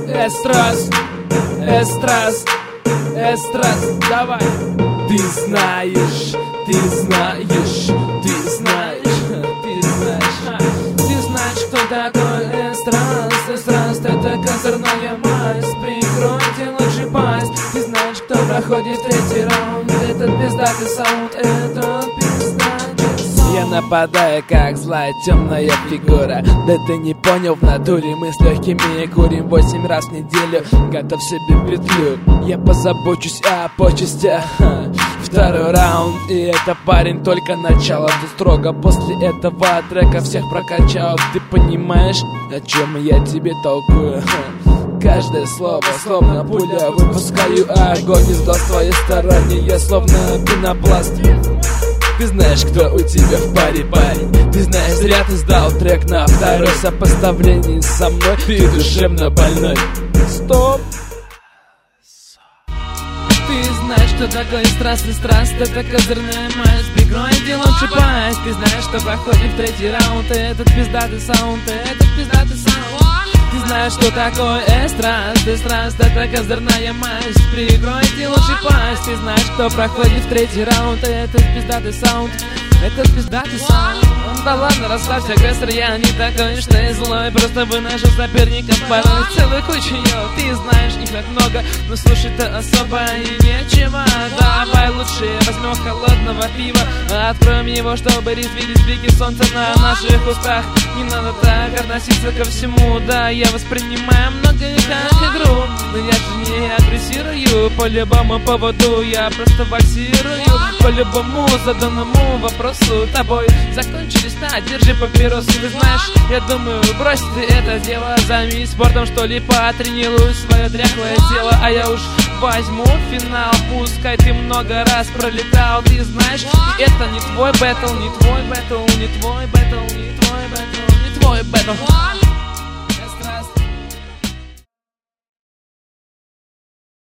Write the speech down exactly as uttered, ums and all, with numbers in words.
Эстрас, эстрас, эстрас, давай. Ты знаешь, ты знаешь, ты знаешь, ты знаешь, ты знаешь, кто такой эстрас. Эстрас — это козырная мазь, прикройте лучше пасть. Ты знаешь, кто проходит третий раунд. Этот пиздатый саунд, этот пиздатый саунд. Я нападаю, как злая темная фигура. Да ты не понял, в натуре мы с легкими курим восемь раз в неделю. Готов себе петлю, я позабочусь о почестях. Второй раунд, и это, парень, только начало. Ты строго после этого трека всех прокачал. Ты понимаешь, о чем я тебе толкую? Каждое слово, словно пуля, выпускаю огонь из глаз твоей стороны. Я словно пенопласт. Ты знаешь, кто у тебя в паре, парень. Ты знаешь, зря ты сдал трек на второе сопоставление со мной. Ты душевно больной. Стоп. Ты знаешь, что такое страстный страст, это козырная мазь. Прикройте лучше пасть. Ты знаешь, что проходит в третий раунд. Этот пиздатый саунд, этот пиздатый саунд. Ты знаешь, что такое эстраст. Эстраст — это козырная мазь. Прикройте лучше пасть. Ты знаешь, кто проходит в третий раунд. Этот пиздатый саунд, этот пиздатый саунд. Да ладно, расслабься, агрессор, я не такой, что и злой. Просто выношу соперников порой целую кучу, йо. Ты знаешь, их так много, но слушать-то особо и нечего. Давай лучше возьмем холодного пива, откроем его, чтобы видеть блики солнца на наших устах. Не надо так относиться ко всему, да, я воспринимаю многое как игру. Но я же не агрессирую, по любому поводу я просто вальсирую. По любому заданному вопросу тобой закончились. На, держи папиросу, ты знаешь, я думаю, брось ты это дело. Займись спортом, что ли, потренируй свое дряхлое тело. А я уж возьму финал, пускай ты много раз пролетал. Ты знаешь, и это не твой бэтл, не твой бэтл, не твой бэтл, не твой бэтл, не твой бэтл.